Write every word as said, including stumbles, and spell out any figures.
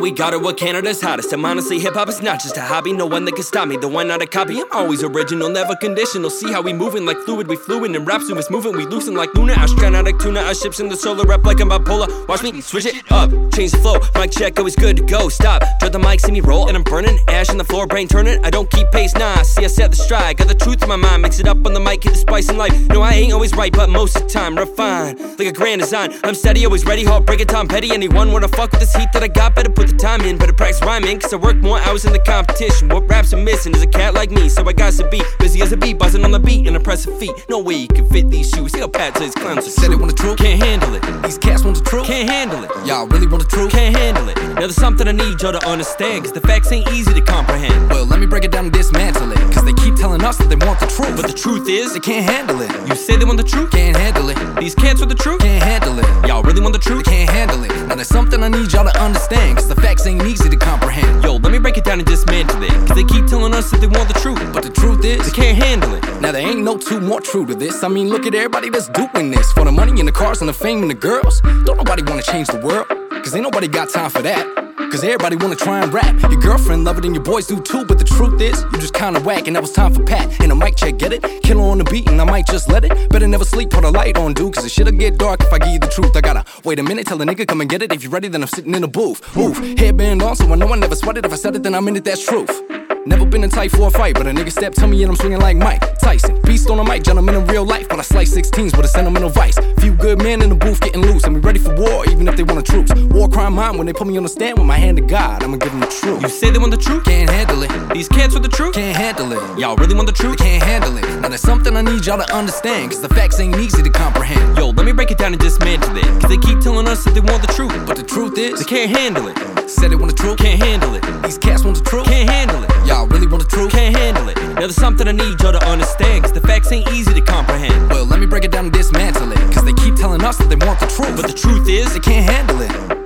we got it, we're Canada's hottest. I'm honestly, hip-hop is not just a hobby. No one that can stop me, the one not a copy. I'm always original, never conditional. See how we moving like fluid, we fluid. And rap zoom is moving, we loosen like Luna. Astronaut tuna, our ships in the solar rep like I'm bipolar. Watch me switch it up, change the flow. Mic check, always good to go. Stop, drop the mic, see me roll, and I'm burning. Ash on the floor, brain turning. I don't keep pace, nah. See I set the stride, got the truth in my mind. Mix it up on the mic, get the spice in life. No, I ain't always right, but most of the time refine like a grand design. I'm steady, always ready, heartbreaking, Tom Petty. Anyone wanna fuck with this heat that I got? Better put the time in, better practice rhyming. Cause I work more hours in the competition. What raps are missing is a cat like me. So I got to be busy as a bee, buzzing on the beat and impressive feet. No way you can fit these shoes. Yo, Pat says clowns are said they want the truth, can't handle it. These cats want the truth, can't handle it. Y'all really want the truth, can't handle it. Now there's something I need y'all to understand, cause the facts ain't easy to comprehend. Well, let me break it down and dismantle it. Cause they keep telling us that they want the truth, but the truth is, they can't handle it. You say they want the truth, can't handle it. These cats want the truth, can't handle it. Y'all really want the truth, they can't handle it. Now there's something I need y'all to understand, cause the facts ain't easy to comprehend. Yo, let me break it down and dismantle it. Cause they keep telling us that they want the truth, but the truth is, they can't handle it. Now there ain't no two more true to this. I mean, look at everybody that's doing this. For the money and the cars and the fame and the girls. Don't nobody wanna change the world, cause ain't nobody got time for that. Cause everybody wanna try and rap. Your girlfriend love it and your boys do too. But the truth is, you just kinda whack. And that was time for Pat and a mic check, get it? Killer on the beat and I might just let it. Better never sleep, put a light on, dude. Cause it shit'll get dark if I give you the truth. I gotta wait a minute, tell a nigga come and get it. If you're ready, then I'm sitting in the booth. Oof, headband on, so I know I never sweated. If I said it, then I'm in it, that's truth. Never been in tight for a fight, but a nigga step to me and I'm swinging like Mike Tyson. Beast on the mic, gentleman in real life, but I slice sixteens with a sentimental vice. Few good men in the booth getting loose, and we ready for war, even if they want a truce. War crime mine when they put me on the stand with my hand to God, I'ma give them the truth. You say they want the truth, can't handle it. These cats want the truth, can't handle it. Y'all really want the truth, they can't handle it. Now there's something I need y'all to understand, cause the facts ain't easy to comprehend. Yo, let me break it down and dismantle it. Cause they keep telling us that they want the truth, but the truth is, they can't handle it. Said they want the truth, can't handle it. These cats want the truth, can't handle it. Y'all really want the truth, can't handle it. Now there's something I need y'all to understand, cause the facts ain't easy to comprehend. Well, let me break it down and dismantle it. Cause they keep telling us that they want the truth, but the truth is, they can't handle it.